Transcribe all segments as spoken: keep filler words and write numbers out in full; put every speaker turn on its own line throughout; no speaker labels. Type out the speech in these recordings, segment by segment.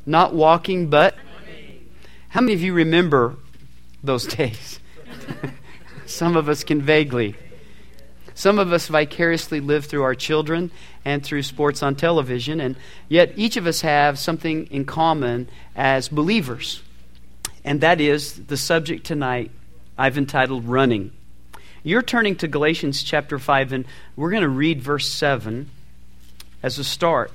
Not walking, but... How many of you remember those days? Some of us can vaguely. Some of us vicariously live through our children and through sports on television, and yet each of us have something in common as believers. And that is the subject tonight I've entitled Running. You're turning to Galatians chapter five, and we're going to read verse seven as a start.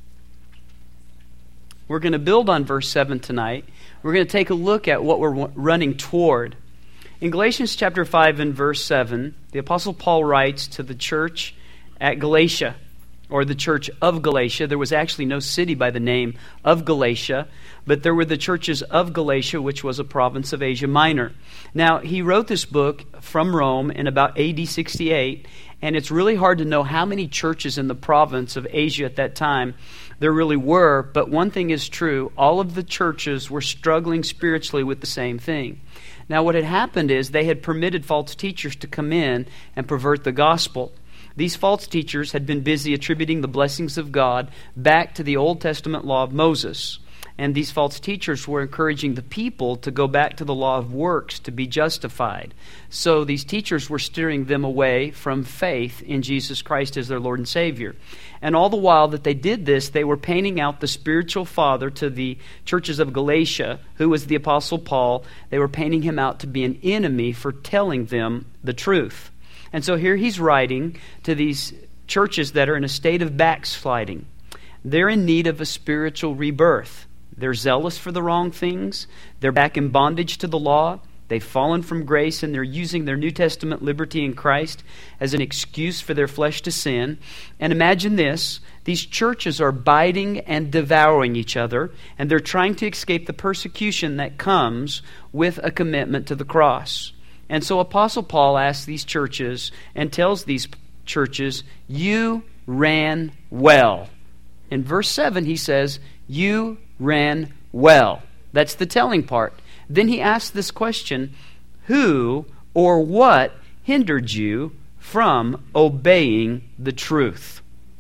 We're going to build on verse seven tonight. We're going to take a look at what we're running toward. In Galatians chapter five and verse seven, the Apostle Paul writes to the church at Galatia, or the church of Galatia. There was actually no city by the name of Galatia, but there were the churches of Galatia, which was a province of Asia Minor. Now, he wrote this book from Rome in about A D sixty-eight, and it's really hard to know how many churches in the province of Asia at that time there really were, but one thing is true, all of the churches were struggling spiritually with the same thing. Now, what had happened is they had permitted false teachers to come in and pervert the gospel. These false teachers had been busy attributing the blessings of God back to the Old Testament law of Moses. And these false teachers were encouraging the people to go back to the law of works to be justified. So these teachers were steering them away from faith in Jesus Christ as their Lord and Savior. And all the while that they did this, they were painting out the spiritual father to the churches of Galatia, who was the Apostle Paul. They were painting him out to be an enemy for telling them the truth. And so here he's writing to these churches that are in a state of backsliding. They're in need of a spiritual rebirth. They're zealous for the wrong things. They're back in bondage to the law. They've fallen from grace, and they're using their New Testament liberty in Christ as an excuse for their flesh to sin. And imagine this. These churches are biting and devouring each other, and they're trying to escape the persecution that comes with a commitment to the cross. And so Apostle Paul asks these churches and tells these churches, you ran well. In verse seven he says, you ran well. That's the telling part. Then he asks this question, who or what hindered you from obeying the truth?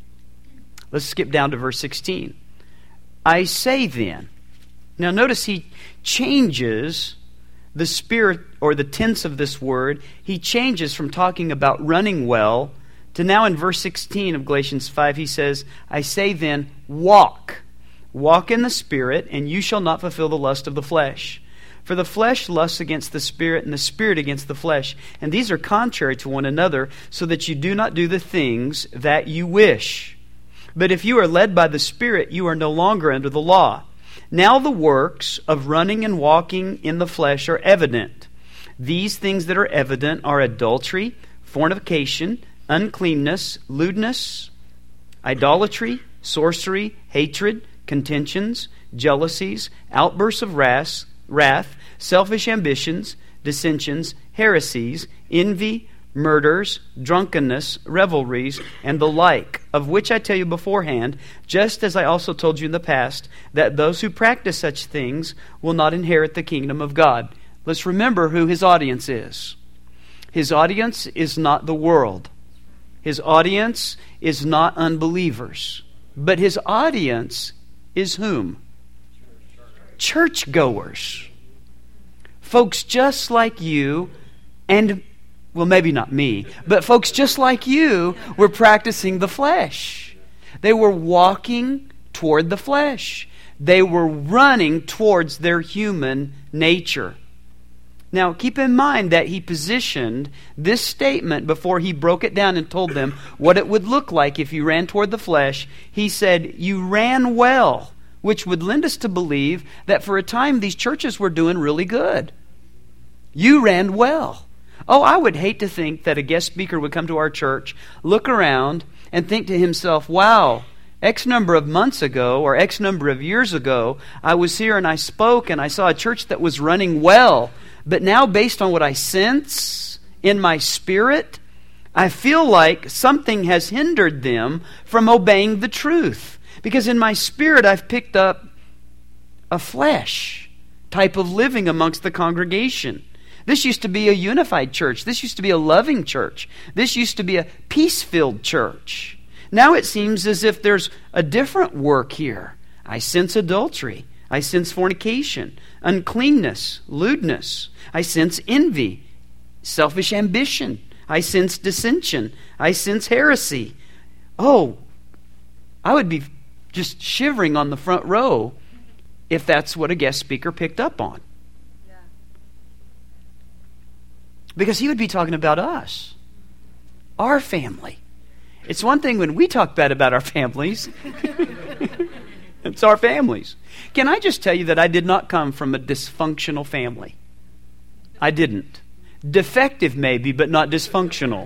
Let's skip down to verse sixteen. I say then. Now notice he changes the spirit or the tense of this word. He changes from talking about running well to now in verse sixteen of Galatians five he says, I say then, walk. Walk in the Spirit, and you shall not fulfill the lust of the flesh. For the flesh lusts against the Spirit, and the Spirit against the flesh. And these are contrary to one another, so that you do not do the things that you wish. But if you are led by the Spirit, you are no longer under the law. Now the works of running and walking in the flesh are evident. These things that are evident are adultery, fornication, uncleanness, lewdness, idolatry, sorcery, hatred, contentions, jealousies, outbursts of wrath, wrath, selfish ambitions, dissensions, heresies, envy, murders, drunkenness, revelries, and the like, of which I tell you beforehand, just as I also told you in the past, that those who practice such things will not inherit the kingdom of God. Let's remember who his audience is. His audience is not the world. His audience is not unbelievers. But his audience is whom? Churchgoers. Folks just like you, and, well, maybe not me, but folks just like you were practicing the flesh. They were walking toward the flesh. They were running towards their human nature. Now, keep in mind that he positioned this statement before he broke it down and told them what it would look like if you ran toward the flesh. He said, you ran well, which would lend us to believe that for a time these churches were doing really good. You ran well. Oh, I would hate to think that a guest speaker would come to our church, look around, and think to himself, wow, X number of months ago or X number of years ago, I was here and I spoke and I saw a church that was running well. But now, based on what I sense in my spirit, I feel like something has hindered them from obeying the truth. Because in my spirit, I've picked up a flesh type of living amongst the congregation. This used to be a unified church. This used to be a loving church. This used to be a peace-filled church. Now it seems as if there's a different work here. I sense adultery. I sense fornication, uncleanness, lewdness. I sense envy, selfish ambition. I sense dissension. I sense heresy. Oh, I would be just shivering on the front row if that's what a guest speaker picked up on. Yeah. Because he would be talking about us, our family. It's one thing when we talk bad about our families. It's our families. Can I just tell you that I did not come from a dysfunctional family? I didn't. Defective maybe, but not dysfunctional.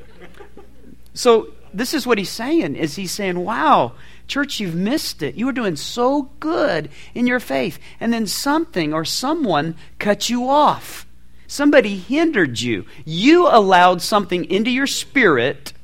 So this is what he's saying, is he's saying, wow, church, you've missed it. You were doing so good in your faith. And then something or someone cut you off. Somebody hindered you. You allowed something into your spirit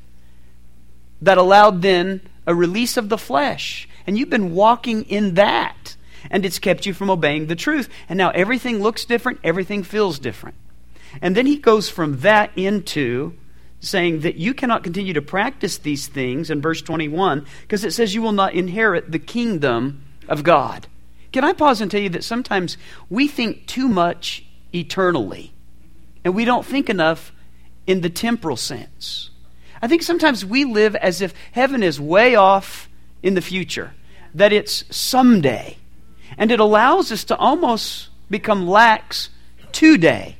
that allowed then a release of the flesh. And you've been walking in that. And it's kept you from obeying the truth. And now everything looks different. Everything feels different. And then he goes from that into saying that you cannot continue to practice these things in verse twenty-one because it says you will not inherit the kingdom of God. Can I pause and tell you that sometimes we think too much eternally and we don't think enough in the temporal sense. I think sometimes we live as if heaven is way off in the future, that it's someday. And it allows us to almost become lax today.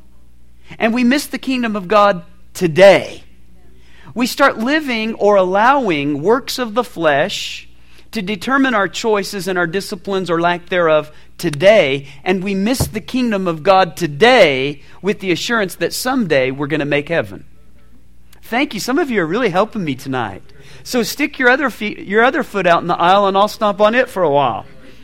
And we miss the kingdom of God today. We start living or allowing works of the flesh to determine our choices and our disciplines or lack thereof today, and we miss the kingdom of God today with the assurance that someday we're going to make heaven. Thank you. Some of you are really helping me tonight. So stick your other feet, your other foot out in the aisle and I'll stomp on it for a while.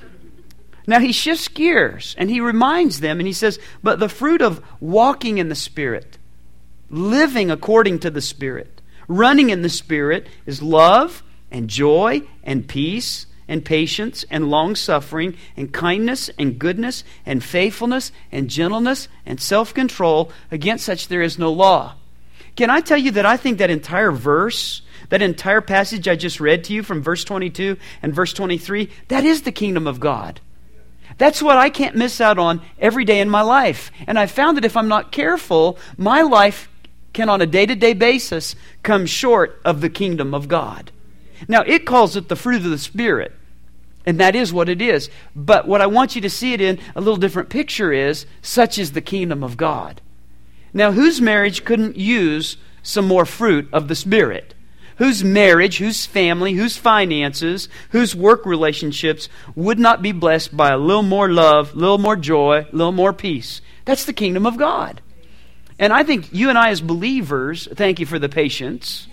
Now he shifts gears and he reminds them and he says, but the fruit of walking in the Spirit, living according to the Spirit, running in the Spirit is love and joy and peace and patience and long-suffering and kindness and goodness and faithfulness and gentleness and self-control. Against such there is no law. Can I tell you that I think that entire verse, that entire passage I just read to you from verse twenty-two and verse twenty-three, that is the kingdom of God. That's what I can't miss out on every day in my life. And I found that if I'm not careful, my life can on a day-to-day basis come short of the kingdom of God. Now, it calls it the fruit of the Spirit. And that is what it is. But what I want you to see it in a little different picture is, such is the kingdom of God. Now, whose marriage couldn't use some more fruit of the Spirit? Whose marriage, whose family, whose finances, whose work relationships would not be blessed by a little more love, a little more joy, a little more peace? That's the kingdom of God. And I think you and I as believers, thank you for the patience,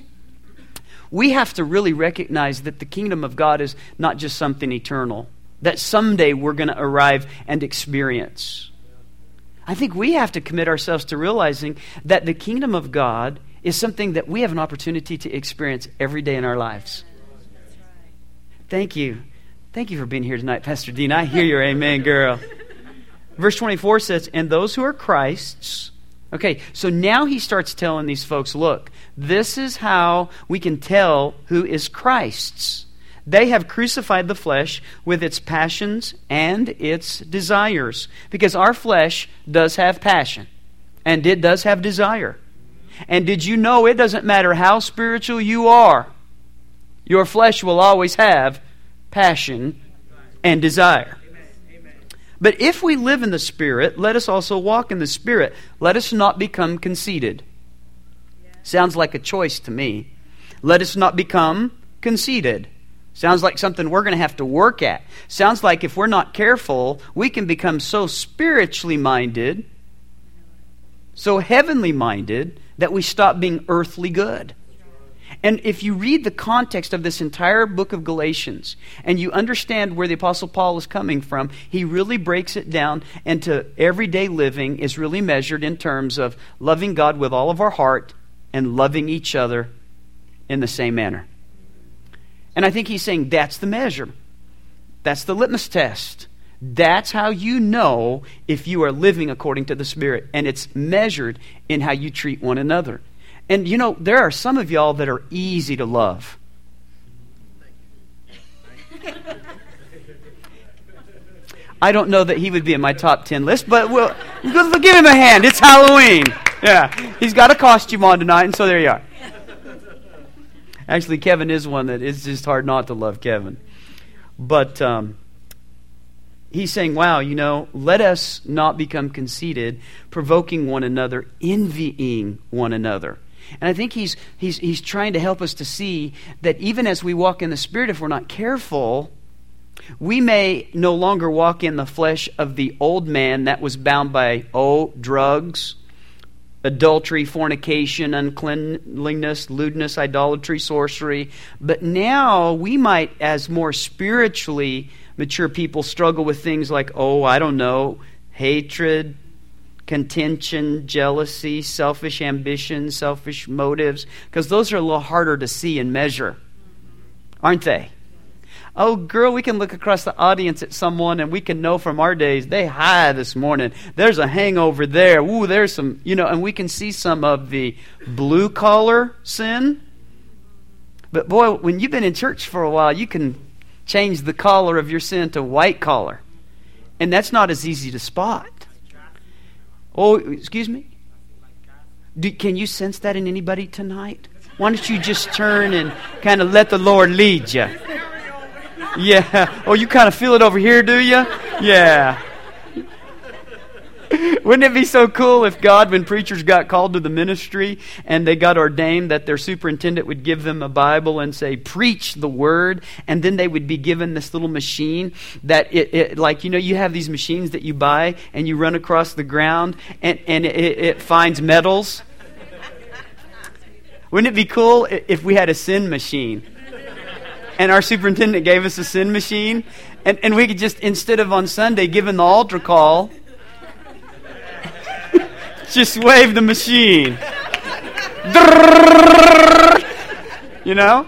we have to really recognize that the kingdom of God is not just something eternal, that someday we're going to arrive and experience. I think we have to commit ourselves to realizing that the kingdom of God is something that we have an opportunity to experience every day in our lives. Thank you. Thank you for being here tonight, Pastor Dean. I hear your amen, girl. Verse twenty-four says, and those who are Christ's. Okay, so now he starts telling these folks, look, this is how we can tell who is Christ's. They have crucified the flesh with its passions and its desires. Because our flesh does have passion. And it does have desire. And did you know it doesn't matter how spiritual you are, your flesh will always have passion and desire. But if we live in the Spirit, let us also walk in the Spirit. Let us not become conceited. Sounds like a choice to me. Let us not become conceited. Sounds like something we're going to have to work at. Sounds like if we're not careful, we can become so spiritually minded, so heavenly minded, that we stop being earthly good. And if you read the context of this entire book of Galatians and you understand where the Apostle Paul is coming from, he really breaks it down into everyday living is really measured in terms of loving God with all of our heart and loving each other in the same manner. And I think he's saying that's the measure. That's the litmus test. That's how you know if you are living according to the Spirit. And it's measured in how you treat one another. And you know, there are some of y'all that are easy to love. I don't know that he would be in my top ten list, but we'll, we'll give him a hand. It's Halloween. Yeah, he's got a costume on tonight, and so there you are. Actually, Kevin is one that it's just hard not to love Kevin. But um, he's saying, wow, you know, let us not become conceited, provoking one another, envying one another. And I think he's he's he's trying to help us to see that even as we walk in the Spirit, if we're not careful, we may no longer walk in the flesh of the old man that was bound by, oh, drugs, adultery, fornication, uncleanliness, lewdness, idolatry, sorcery. But now we might, as more spiritually mature people, struggle with things like, oh, I don't know, hatred, contention, jealousy, selfish ambition, selfish motives, because those are a little harder to see and measure, aren't they? Oh, girl, we can look across the audience at someone and we can know from our days, they high this morning. There's a hangover there. Ooh, there's some, you know, and we can see some of the blue-collar sin. But boy, when you've been in church for a while, you can change the collar of your sin to white collar. And that's not as easy to spot. Oh, excuse me? Do, can you sense that in anybody tonight? Why don't you just turn and kind of let the Lord lead you? Yeah. Oh, you kind of feel it over here, do you? Yeah. Wouldn't it be so cool if God, when preachers got called to the ministry and they got ordained, that their superintendent would give them a Bible and say, preach the word, and then they would be given this little machine that, it, it like, you know, you have these machines that you buy and you run across the ground and, and it, it finds metals. Wouldn't it be cool if we had a sin machine? And our superintendent gave us a sin machine, and, and we could just, instead of on Sunday giving the altar call, just wave the machine. You know?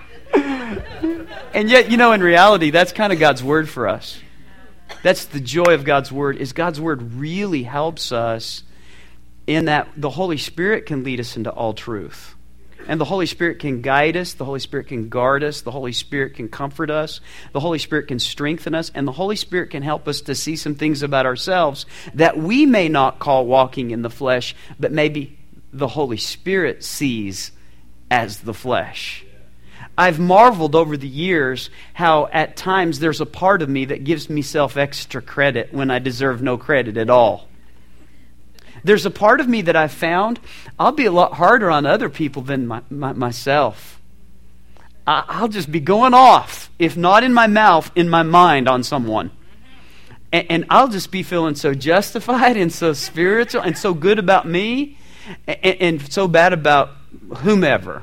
And yet, you know, in reality, that's kind of God's word for us. That's the joy of God's word, is God's word really helps us in that the Holy Spirit can lead us into all truth. And the Holy Spirit can guide us. The Holy Spirit can guard us. The Holy Spirit can comfort us. The Holy Spirit can strengthen us. And the Holy Spirit can help us to see some things about ourselves that we may not call walking in the flesh, but maybe the Holy Spirit sees as the flesh. I've marveled over the years how at times there's a part of me that gives myself extra credit when I deserve no credit at all. There's a part of me that I've found, I'll be a lot harder on other people than my, my, myself. I, I'll just be going off, if not in my mouth, in my mind on someone. And, and I'll just be feeling so justified and so spiritual and so good about me and, and so bad about whomever.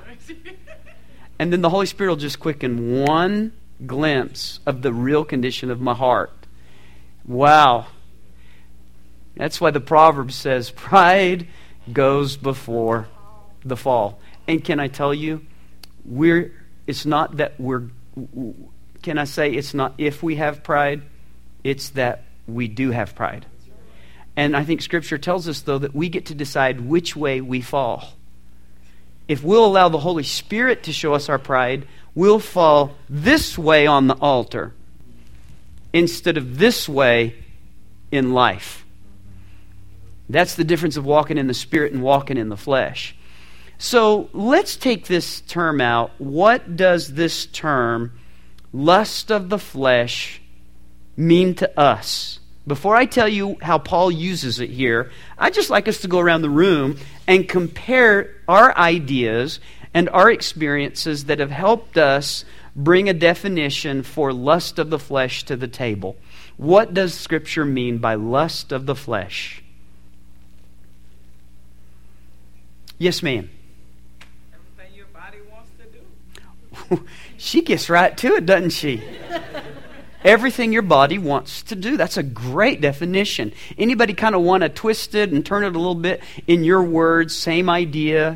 And then the Holy Spirit will just quicken one glimpse of the real condition of my heart. Wow. That's why the Proverbs says, pride goes before the fall. And can I tell you, we're it's not that we're, can I say it's not if we have pride, it's that we do have pride. And I think Scripture tells us, though, that we get to decide which way we fall. If we'll allow the Holy Spirit to show us our pride, we'll fall this way on the altar instead of this way in life. That's the difference of walking in the Spirit and walking in the flesh. So let's take this term out. What does this term, lust of the flesh, mean to us? Before I tell you how Paul uses it here, I'd just like us to go around the room and compare our ideas and our experiences that have helped us bring a definition for lust of the flesh to the table. What does Scripture mean by lust of the flesh? Yes, ma'am.
Everything your body wants to do.
She gets right to it, doesn't she? Everything your body wants to do. That's a great definition. Anybody kind of want to twist it and turn it a little bit in your words? Same idea.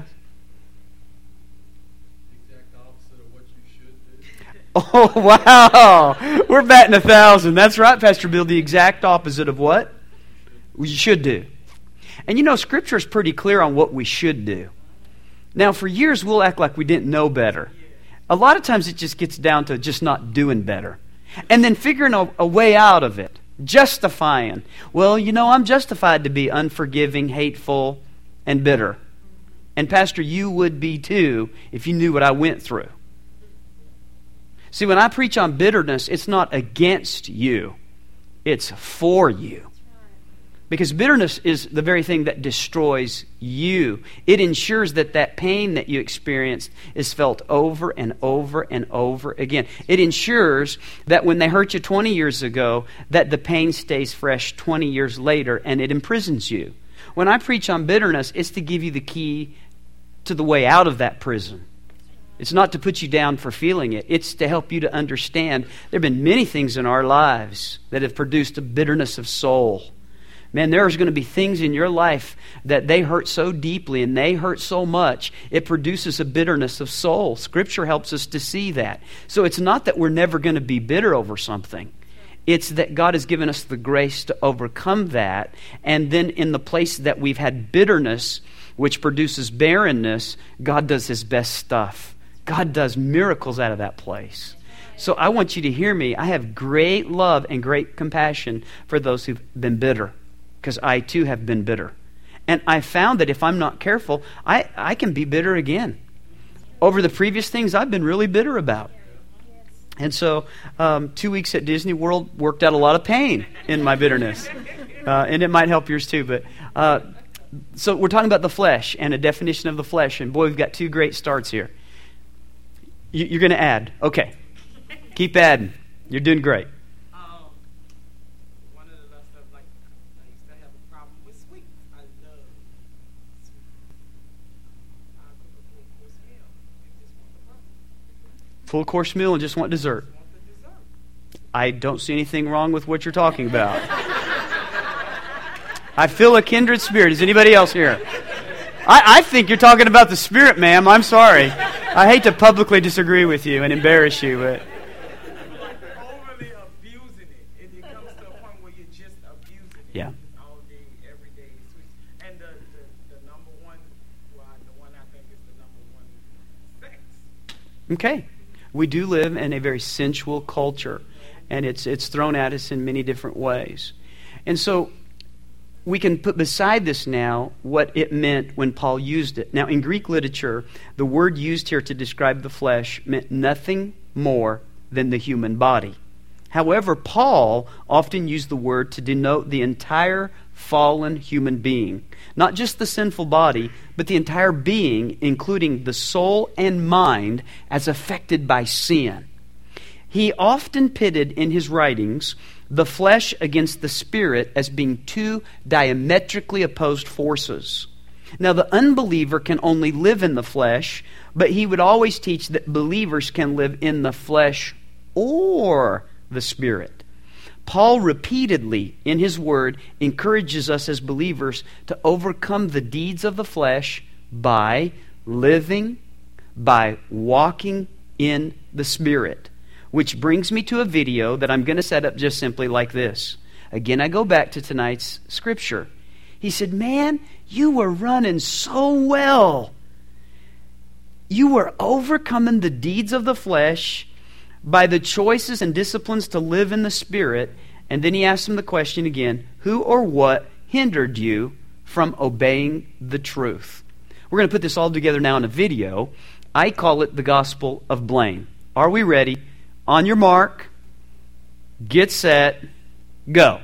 The exact opposite of what you should do.
Oh, wow. We're batting a thousand. That's right, Pastor Bill. The exact opposite of what you should do. And you know, Scripture is pretty clear on what we should do. Now, for years, we'll act like we didn't know better. A lot of times it just gets down to just not doing better. And then figuring a, a way out of it. Justifying. Well, you know, I'm justified to be unforgiving, hateful, and bitter. And Pastor, you would be too if you knew what I went through. See, when I preach on bitterness, it's not against you. It's for you. Because bitterness is the very thing that destroys you. It ensures that that pain that you experienced is felt over and over and over again. It ensures that when they hurt you twenty years ago, that the pain stays fresh twenty years later, and it imprisons you. When I preach on bitterness, it's to give you the key to the way out of that prison. It's not to put you down for feeling it. It's to help you to understand there have been many things in our lives that have produced a bitterness of soul. Man, there's going to be things in your life that they hurt so deeply and they hurt so much, it produces a bitterness of soul. Scripture helps us to see that. So it's not that we're never going to be bitter over something. It's that God has given us the grace to overcome that. And then in the place that we've had bitterness, which produces barrenness, God does His best stuff. God does miracles out of that place. So I want you to hear me. I have great love and great compassion for those who've been bitter, because I too have been bitter. And I found that if I'm not careful, I, I can be bitter again over the previous things I've been really bitter about. And so um, two weeks at Disney World worked out a lot of pain in my bitterness. Uh, and it might help yours too. But uh, so we're talking about the flesh and a definition of the flesh. And boy, we've got two great starts here. You, you're going to add. Okay. Keep adding. You're doing great. Full course meal and just want dessert. I don't see anything wrong with what you're talking about. I feel a kindred spirit. Is anybody else here? I, I think you're talking about the Spirit, ma'am. I'm sorry. I hate to publicly disagree with you and embarrass you, but
Overly abusing it. It comes to a point where you're just abusing it.
Yeah.
All day, every day. And the, the, the number one, well, the one I think is the number one, sex.
okay. We do live in a very sensual culture, and it's it's thrown at us in many different ways. And so we can put beside this now what it meant when Paul used it. Now, in Greek literature, the word used here to describe the flesh meant nothing more than the human body. However, Paul often used the word to denote the entire fallen human being. Not just the sinful body, but the entire being, including the soul and mind, as affected by sin. He often pitted in his writings the flesh against the spirit as being two diametrically opposed forces. Now, the unbeliever can only live in the flesh, but he would always teach that believers can live in the flesh or the Spirit. Paul repeatedly, in his word, encourages us as believers to overcome the deeds of the flesh by living, by walking in the Spirit. Which brings me to a video that I'm going to set up just simply like this. Again, I go back to tonight's scripture. He said, man, you were running so well. You were overcoming the deeds of the flesh by the choices and disciplines to live in the Spirit. And then he asked him the question again, who or what hindered you from obeying the truth? We're going to put this all together now in a video. I call it the gospel of blame. Are we ready? On your mark, get set, go.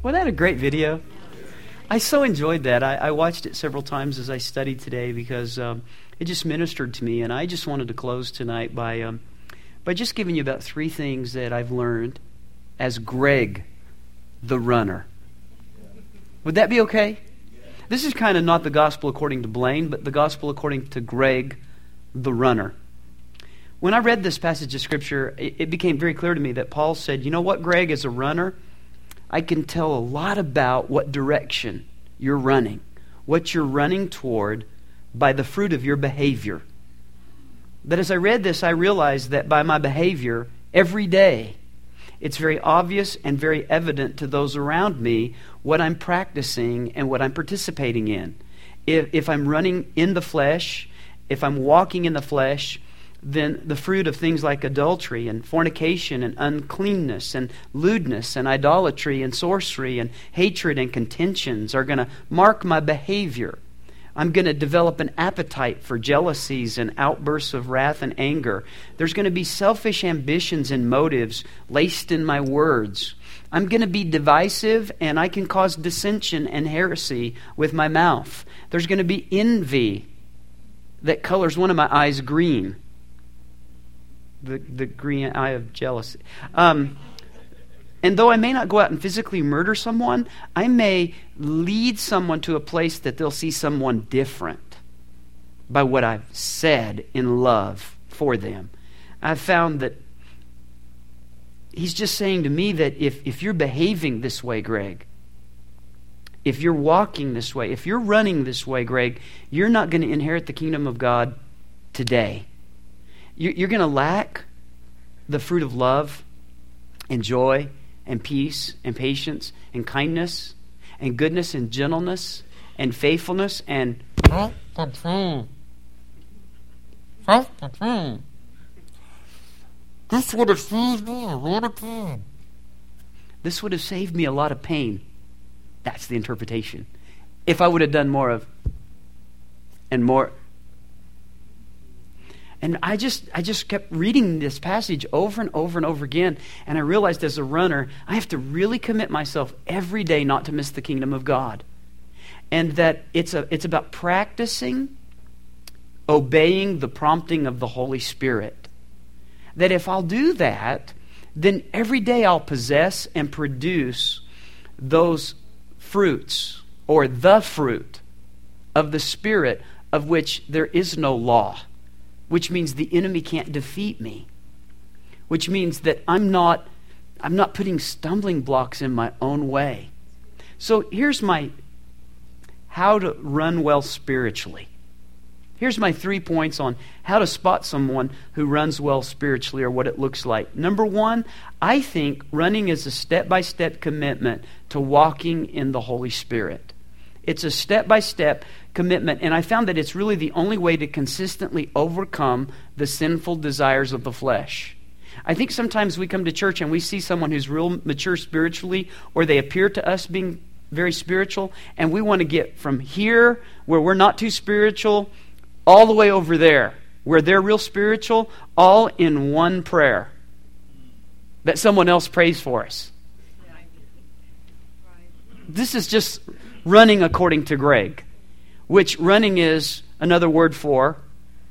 Wasn't that a great video? I so enjoyed that. I, I watched it several times as I studied today because um, it just ministered to me. And I just wanted to close tonight by um, by just giving you about three things that I've learned as Greg, the runner. Would that be okay? This is kind of not the gospel according to Blaine, but the gospel according to Greg, the runner. When I read this passage of Scripture, it, it became very clear to me that Paul said, you know what, Greg, as a runner, I can tell a lot about what direction you're running, what you're running toward by the fruit of your behavior. That as I read this, I realized that by my behavior every day, it's very obvious and very evident to those around me what I'm practicing and what I'm participating in. If, if I'm running in the flesh, if I'm walking in the flesh, then the fruit of things like adultery and fornication and uncleanness and lewdness and idolatry and sorcery and hatred and contentions are going to mark my behavior. I'm going to develop an appetite for jealousies and outbursts of wrath and anger. There's going to be selfish ambitions and motives laced in my words. I'm going to be divisive, and I can cause dissension and heresy with my mouth. There's going to be envy that colors one of my eyes green. The, the green eye of jealousy. Um, and though I may not go out and physically murder someone, I may lead someone to a place that they'll see someone different by what I've said in love for them. I've found that he's just saying to me that if, if you're behaving this way, Greg, if you're walking this way, if you're running this way, Greg, you're not going to inherit the kingdom of God today. You're going to lack the fruit of love and joy and peace and patience and kindness and goodness and gentleness and faithfulness and
self-control. Self-control. This would have saved me a lot of pain.
This would have saved me a lot of pain. That's the interpretation. If I would have done more of and more. And I just I just kept reading this passage over and over and over again, and I realized as a runner, I have to really commit myself every day not to miss the kingdom of God. And that it's a it's about practicing obeying the prompting of the Holy Spirit. That if I'll do that, then every day I'll possess and produce those fruits, or the fruit of the Spirit, of which there is no law. Which means the enemy can't defeat me. Which means that I'm not, I'm not putting stumbling blocks in my own way. So here's my how to run well spiritually. Here's my three points on how to spot someone who runs well spiritually, or what it looks like. Number one, I think running is a step-by-step commitment to walking in the Holy Spirit. It's a step-by-step commitment, and I found that it's really the only way to consistently overcome the sinful desires of the flesh. I think sometimes we come to church and we see someone who's real mature spiritually, or they appear to us being very spiritual, and we want to get from here, where we're not too spiritual, all the way over there, where they're real spiritual, all in one prayer that someone else prays for us. This is just running according to Greg, which running is another word for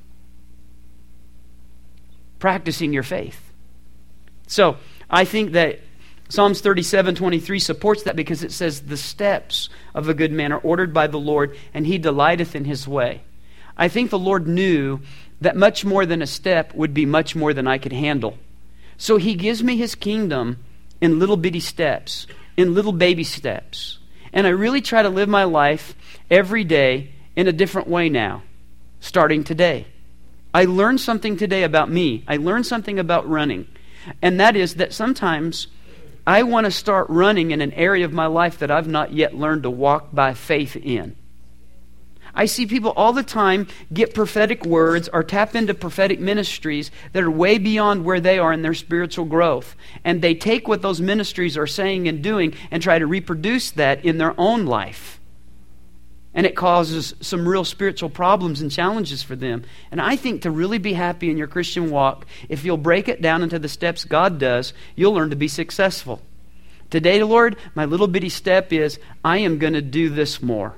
practicing your faith. So I think that Psalms thirty-seven twenty-three supports that, because it says, the steps of a good man are ordered by the Lord, and he delighteth in his way. I think the Lord knew that much more than a step would be much more than I could handle. So he gives me his kingdom in little bitty steps, in little baby steps. And I really try to live my life every day in a different way now, starting today. I learned something today about me. I learned something about running. And that is that sometimes I want to start running in an area of my life that I've not yet learned to walk by faith in. I see people all the time get prophetic words or tap into prophetic ministries that are way beyond where they are in their spiritual growth. And they take what those ministries are saying and doing and try to reproduce that in their own life. And it causes some real spiritual problems and challenges for them. And I think to really be happy in your Christian walk, if you'll break it down into the steps God does, you'll learn to be successful. Today, Lord, my little bitty step is, I am going to do this more.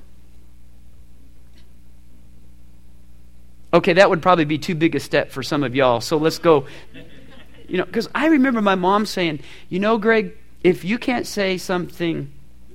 Okay, that would probably be too big a step for some of y'all, so let's go. You know, because I remember my mom saying, you know, Greg, if you can't say something...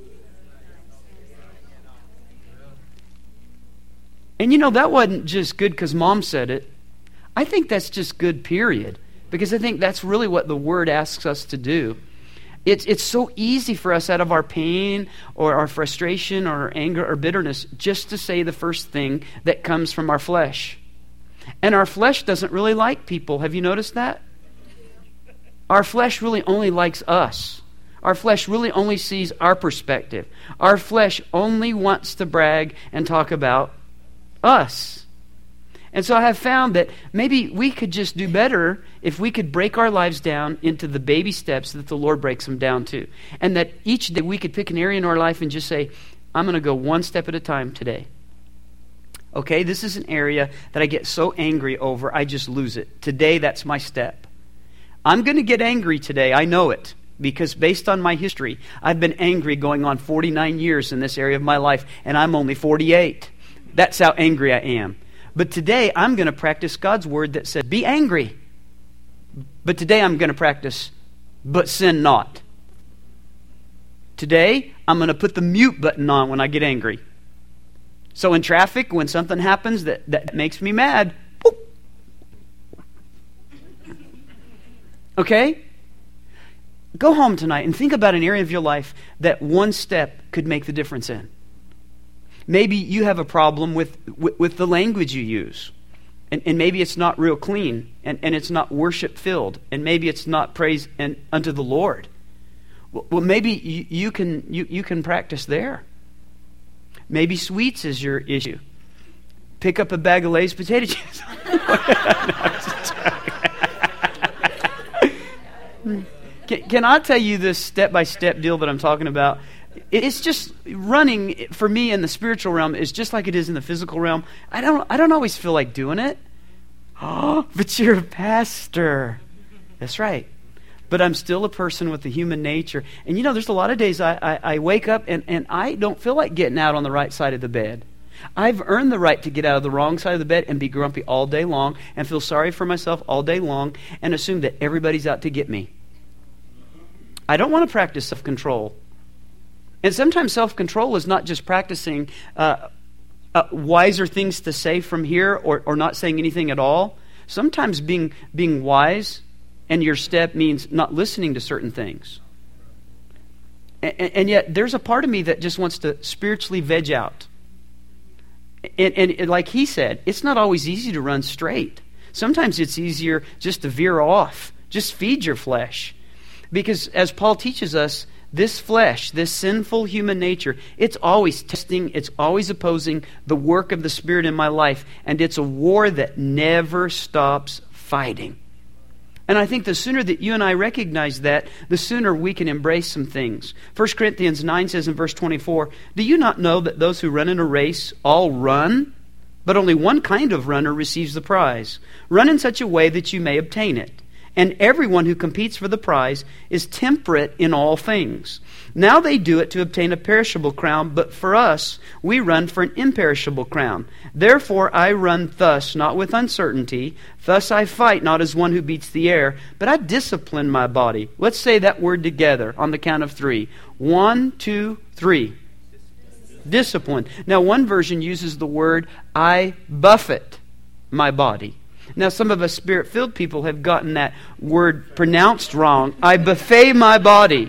And you know, that wasn't just good because Mom said it. I think that's just good, period. Because I think that's really what the Word asks us to do. It's, it's so easy for us out of our pain or our frustration or our anger or bitterness just to say the first thing that comes from our flesh. And our flesh doesn't really like people. Have you noticed that? Our flesh really only likes us. Our flesh really only sees our perspective. Our flesh only wants to brag and talk about us. And so I have found that maybe we could just do better if we could break our lives down into the baby steps that the Lord breaks them down to. And that each day we could pick an area in our life and just say, I'm going to go one step at a time today. Okay, this is an area that I get so angry over, I just lose it. Today, that's my step. I'm going to get angry today, I know it. Because based on my history, I've been angry going on forty-nine years in this area of my life, and I'm only forty-eight. That's how angry I am. But today, I'm going to practice God's word that said, be angry. But today, I'm going to practice, but sin not. Today, I'm going to put the mute button on when I get angry. So in traffic, when something happens that, that makes me mad, whoop. Okay? Go home tonight and think about an area of your life that one step could make the difference in. Maybe you have a problem with, with, with the language you use. And, and maybe it's not real clean. And, and it's not worship-filled. And maybe it's not praise and, unto the Lord. Well, well maybe you, you, can, you, you can practice there. Maybe sweets is your issue. Pick up a bag of Lay's potato chips. Can, can I tell you this step-by-step deal that I'm talking about? It's just running for me in the spiritual realm is just like it is in the physical realm. I don't I don't always feel like doing it. Oh, but you're a pastor. That's right. But I'm still a person with a human nature. And you know, there's a lot of days I, I, I wake up and, and I don't feel like getting out on the right side of the bed. I've earned the right to get out of the wrong side of the bed and be grumpy all day long and feel sorry for myself all day long and assume that everybody's out to get me. I don't want to practice self-control. And sometimes self-control is not just practicing uh, uh, wiser things to say from here or, or not saying anything at all. Sometimes being being wise and your step means not listening to certain things. And, and yet there's a part of me that just wants to spiritually veg out. And, and like he said, it's not always easy to run straight. Sometimes it's easier just to veer off. Just feed your flesh. Because as Paul teaches us, this flesh, this sinful human nature, it's always testing, it's always opposing the work of the Spirit in my life. And it's a war that never stops fighting. And I think the sooner that you and I recognize that, the sooner we can embrace some things. First Corinthians nine says in verse twenty-four, do you not know that those who run in a race all run, but only one kind of runner receives the prize? Run in such a way that you may obtain it. And everyone who competes for the prize is temperate in all things. Now they do it to obtain a perishable crown, but for us, we run for an imperishable crown. Therefore I run thus, not with uncertainty. Thus I fight, not as one who beats the air, but I discipline my body. Let's say that word together on the count of three. One, two, three. Discipline. Now one version uses the word, I buffet my body. Now, some of us Spirit-filled people have gotten that word pronounced wrong. I buffet my body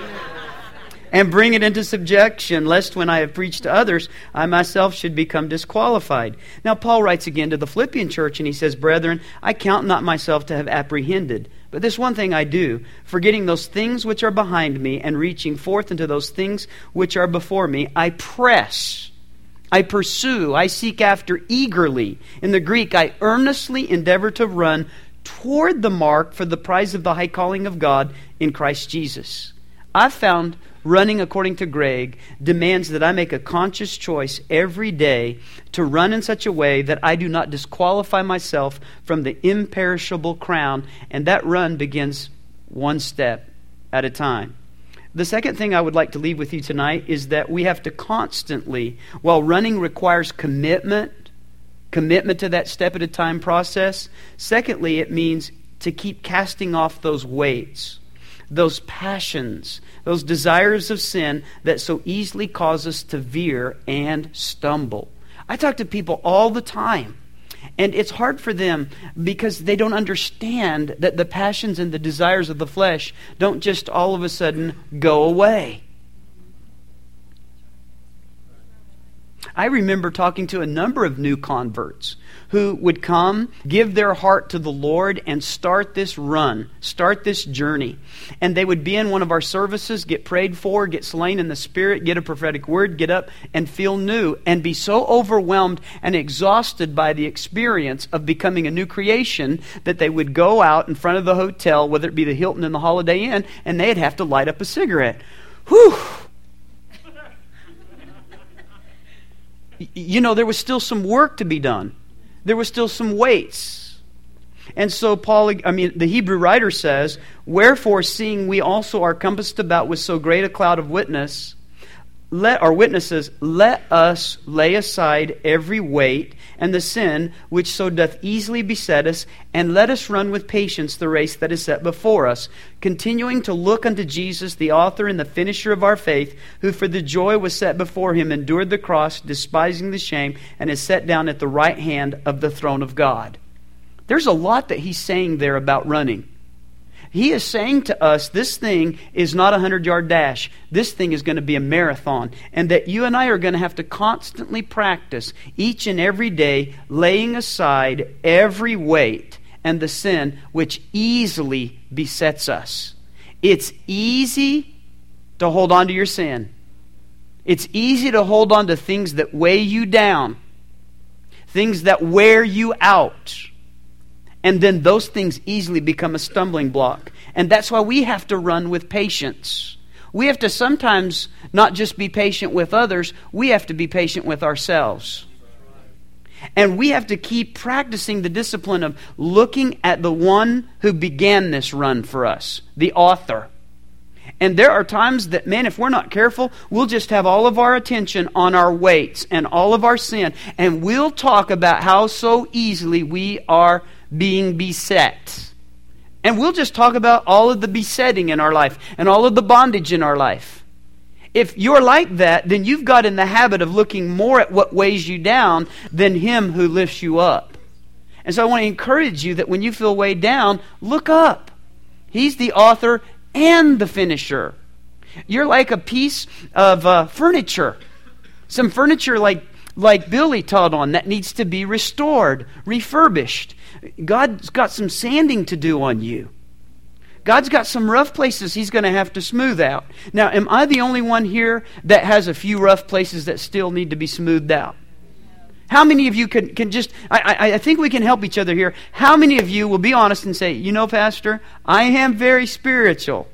and bring it into subjection, lest when I have preached to others, I myself should become disqualified. Now, Paul writes again to the Philippian church, and he says, Brethren, I count not myself to have apprehended. But this one thing I do, forgetting those things which are behind me and reaching forth into those things which are before me, I press I pursue, I seek after eagerly. In the Greek, I earnestly endeavor to run toward the mark for the prize of the high calling of God in Christ Jesus. I've found running according to Greg demands that I make a conscious choice every day to run in such a way that I do not disqualify myself from the imperishable crown, and that run begins one step at a time. The second thing I would like to leave with you tonight is that we have to constantly, while running requires commitment, commitment to that step at a time process, secondly, it means to keep casting off those weights, those passions, those desires of sin that so easily cause us to veer and stumble. I talk to people all the time, and it's hard for them because they don't understand that the passions and the desires of the flesh don't just all of a sudden go away. I remember talking to a number of new converts who would come, give their heart to the Lord, and start this run, start this journey. And they would be in one of our services, get prayed for, get slain in the Spirit, get a prophetic word, get up and feel new, and be so overwhelmed and exhausted by the experience of becoming a new creation that they would go out in front of the hotel, whether it be the Hilton and the Holiday Inn, and they'd have to light up a cigarette. Whew! You know, there was still some work to be done. There was still some weights. And so Paul, I mean, the Hebrew writer says, "Wherefore, seeing we also are compassed about with so great a cloud of witness, let our witnesses, let us lay aside every weight and the sin which so doth easily beset us, and let us run with patience the race that is set before us, continuing to look unto Jesus, the author and the finisher of our faith, who for the joy was set before him endured the cross, despising the shame, and is set down at the right hand of the throne of God." There's a lot that he's saying there about running. He is saying to us, this thing is not a hundred-yard dash. This thing is going to be a marathon. And that you and I are going to have to constantly practice each and every day, laying aside every weight and the sin which easily besets us. It's easy to hold on to your sin. It's easy to hold on to things that weigh you down, things that wear you out. And then those things easily become a stumbling block. And that's why we have to run with patience. We have to sometimes not just be patient with others, we have to be patient with ourselves. And we have to keep practicing the discipline of looking at the one who began this run for us, the author. And there are times that, man, if we're not careful, we'll just have all of our attention on our weights and all of our sin. And we'll talk about how so easily we are being beset. And we'll just talk about all of the besetting in our life and all of the bondage in our life. If you're like that, then you've got in the habit of looking more at what weighs you down than Him who lifts you up. And so I want to encourage you that when you feel weighed down, look up. He's the author and the finisher. You're like a piece of uh, furniture. Some furniture like, like Billy taught on that needs to be restored, refurbished. God's got some sanding to do on you. God's got some rough places He's going to have to smooth out. Now, am I the only one here that has a few rough places that still need to be smoothed out? How many of you can, can just, I, I, I think we can help each other here. How many of you will be honest and say, you know, Pastor, I am very spiritual.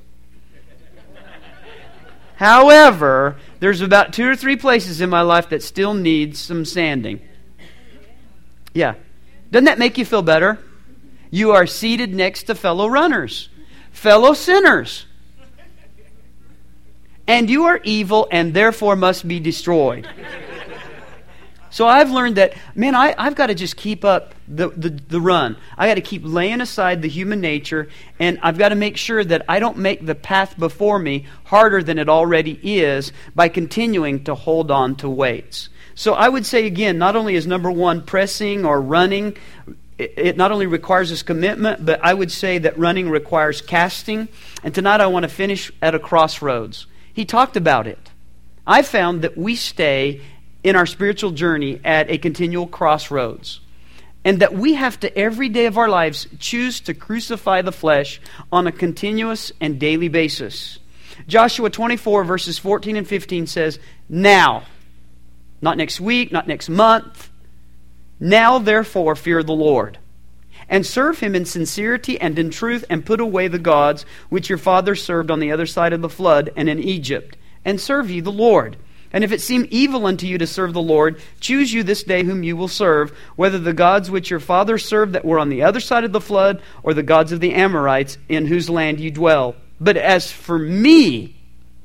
However, there's about two or three places in my life that still need some sanding. Yeah. Doesn't that make you feel better? You are seated next to fellow runners, fellow sinners. And you are evil and therefore must be destroyed. So I've learned that, man, I, I've got to just keep up the, the, the run. I got to keep laying aside the human nature, and I've got to make sure that I don't make the path before me harder than it already is by continuing to hold on to weights. So I would say again, not only is number one pressing or running, it, it not only requires this commitment, but I would say that running requires casting. And tonight I want to finish at a crossroads. He talked about it. I found that we stay in our spiritual journey at a continual crossroads. And that we have to, every day of our lives, choose to crucify the flesh on a continuous and daily basis. Joshua twenty-four, verses fourteen and fifteen says, "Now," not next week, not next month, "Now therefore fear the Lord, and serve Him in sincerity and in truth, and put away the gods which your fathers served on the other side of the flood and in Egypt, and serve ye the Lord. And if it seem evil unto you to serve the Lord, choose you this day whom you will serve, whether the gods which your fathers served that were on the other side of the flood, or the gods of the Amorites in whose land you dwell. But as for me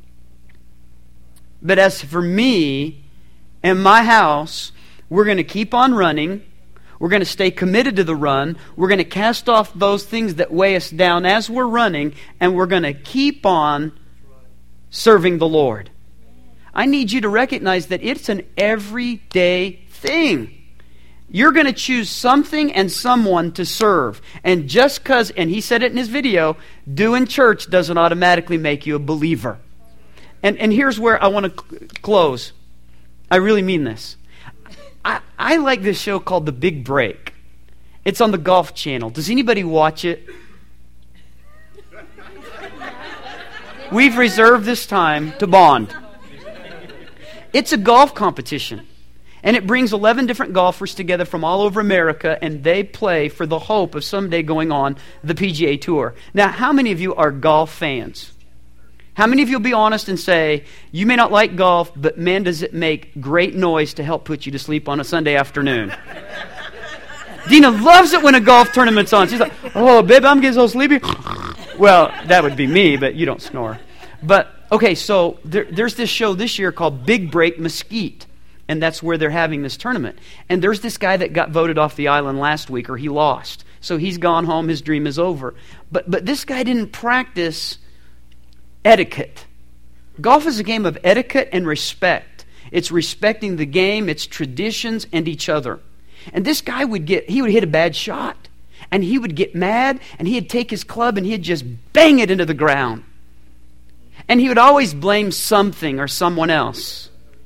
But as for me and my house, we're going to keep on running. We're going to stay committed to the run. We're going to cast off those things that weigh us down as we're running, and we're going to keep on serving the Lord. I need you to recognize that it's an everyday thing. You're going to choose something and someone to serve. And just because, and he said it in his video, doing church doesn't automatically make you a believer. And, and here's where I want to cl- close. I really mean this. I, I like this show called The Big Break. It's on the Golf Channel. Does anybody watch it? We've reserved this time to bond. It's a golf competition. And it brings eleven different golfers together from all over America, and they play for the hope of someday going on the P G A Tour. Now, how many of you are golf fans? How many of you will be honest and say, you may not like golf, but man, does it make great noise to help put you to sleep on a Sunday afternoon? Dina loves it when a golf tournament's on. She's like, oh, babe, I'm getting so sleepy. Well, that would be me, but you don't snore. But, okay, so there, there's this show this year called Big Break Mesquite, and that's where they're having this tournament. And there's this guy that got voted off the island last week, or he lost. So he's gone home, his dream is over. But But this guy didn't practice etiquette. Golf is a game of etiquette and respect. It's respecting the game, its traditions, and each other. And this guy would get, he would hit a bad shot, and he would get mad, and he'd take his club and he'd just bang it into the ground. And he would always blame something or someone else.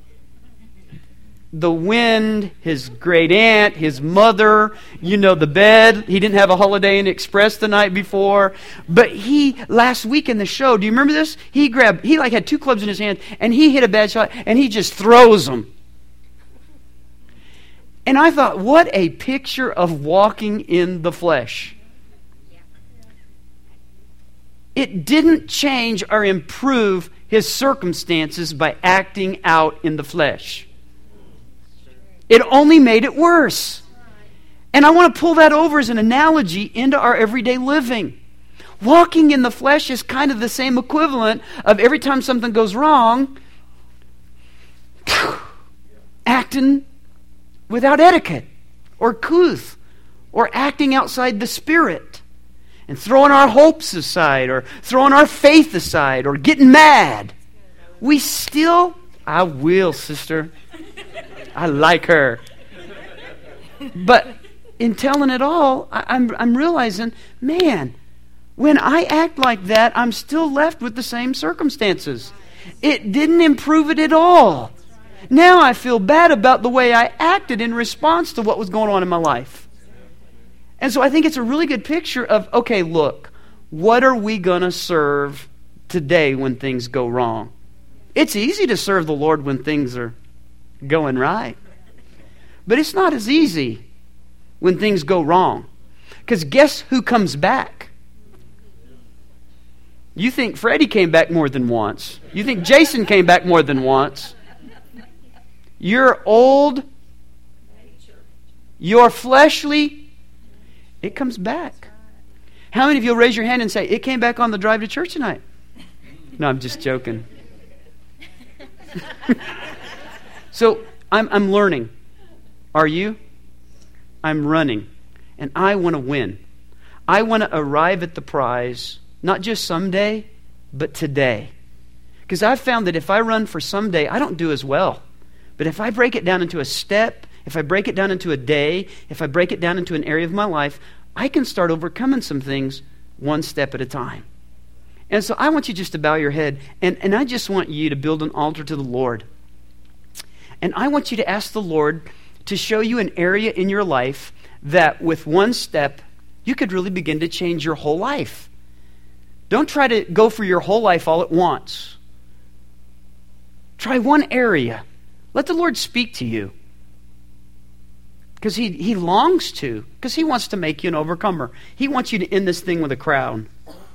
The wind, his great aunt, his mother, you know, the bed. He didn't have a Holiday Inn Express the night before. But he, last week in the show, do you remember this? He grabbed, he like had two clubs in his hand, and he hit a bad shot, and he just throws them. And I thought, what a picture of walking in the flesh. It didn't change or improve his circumstances by acting out in the flesh. It only made it worse. And I want to pull that over as an analogy into our everyday living. Walking in the flesh is kind of the same equivalent of every time something goes wrong, acting without etiquette or couth or acting outside the Spirit and throwing our hopes aside or throwing our faith aside or getting mad. We still, I will, sister. I like her. But in telling it all, I, I'm, I'm realizing, man, when I act like that, I'm still left with the same circumstances. It didn't improve it at all. Now I feel bad about the way I acted in response to what was going on in my life. And so I think it's a really good picture of, okay, look, what are we going to serve today when things go wrong? It's easy to serve the Lord when things are going right. But it's not as easy when things go wrong. Because guess who comes back? You think Freddie came back more than once. You think Jason came back more than once. Your old, your fleshly, it comes back. How many of you will raise your hand and say, it came back on the drive to church tonight? No, I'm just joking. So I'm, I'm learning. Are you? I'm running. And I want to win. I want to arrive at the prize, not just someday, but today. Because I've found that if I run for someday, I don't do as well. But if I break it down into a step, if I break it down into a day, if I break it down into an area of my life, I can start overcoming some things one step at a time. And so I want you just to bow your head, and, and I just want you to build an altar to the Lord. And I want you to ask the Lord to show you an area in your life that with one step, you could really begin to change your whole life. Don't try to go for your whole life all at once. Try one area. Let the Lord speak to you. Because he, he longs to. Because He wants to make you an overcomer. He wants you to end this thing with a crown.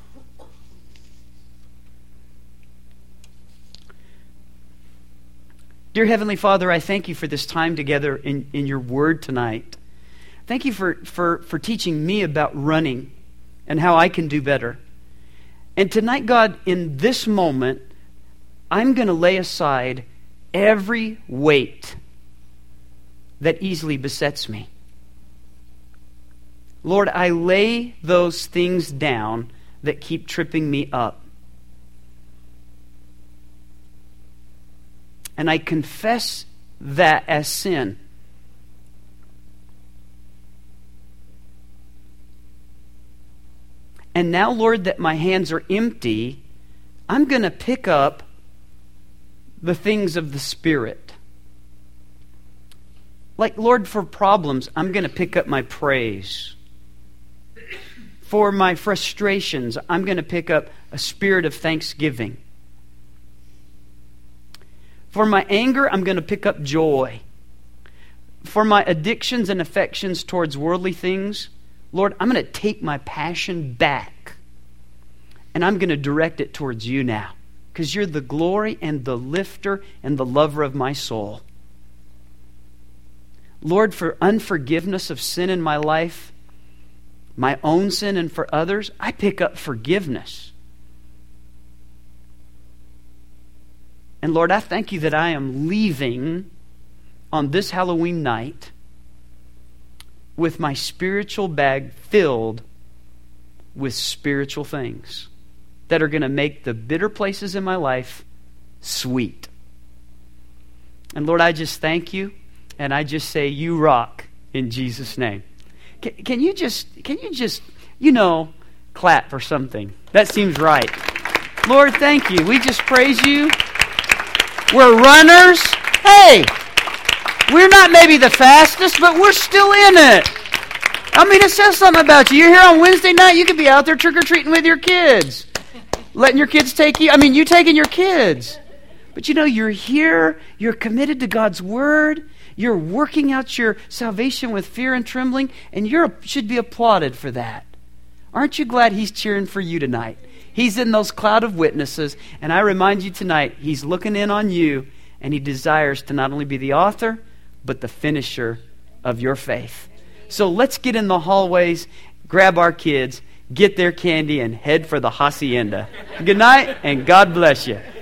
Dear Heavenly Father, I thank You for this time together in, in Your Word tonight. Thank You for, for, for teaching me about running and how I can do better. And tonight, God, in this moment, I'm going to lay aside every weight that easily besets me. Lord, I lay those things down that keep tripping me up. And I confess that as sin. And now, Lord, that my hands are empty, I'm going to pick up the things of the Spirit. Like, Lord, for problems, I'm going to pick up my praise. For my frustrations, I'm going to pick up a spirit of thanksgiving. For my anger, I'm going to pick up joy. For my addictions and affections towards worldly things, Lord, I'm going to take my passion back. And I'm going to direct it towards you now. Because you're the glory and the lifter and the lover of my soul. Lord, for unforgiveness of sin in my life, my own sin and for others, I pick up forgiveness. And Lord, I thank you that I am leaving on this Halloween night with my spiritual bag filled with spiritual things that are going to make the bitter places in my life sweet. And Lord, I just thank you, and I just say, you rock in Jesus' name. Can, can you just, can you just, you know, clap or something? That seems right. Lord, thank you. We just praise you. We're runners. Hey, we're not maybe the fastest, but we're still in it. I mean, it says something about you. You're here on Wednesday night. You could be out there trick-or-treating with your kids. Letting your kids take you. I mean, you taking your kids. But you know, you're here. You're committed to God's Word. You're working out your salvation with fear and trembling. And you should be applauded for that. Aren't you glad He's cheering for you tonight? He's in those cloud of witnesses. And I remind you tonight, He's looking in on you. And He desires to not only be the author, but the finisher of your faith. So let's get in the hallways, grab our kids, get their candy, and head for the hacienda. Good night, and God bless you.